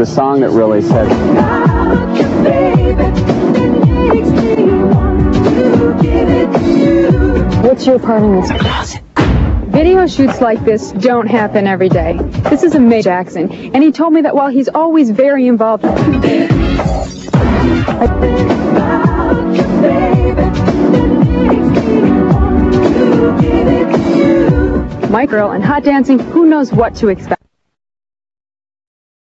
the song that really said. What's your part in this? Video shoots like this don't happen every day. This is a May Jackson, and he told me that while he's always very involved, my girl and hot dancing, who knows what to expect.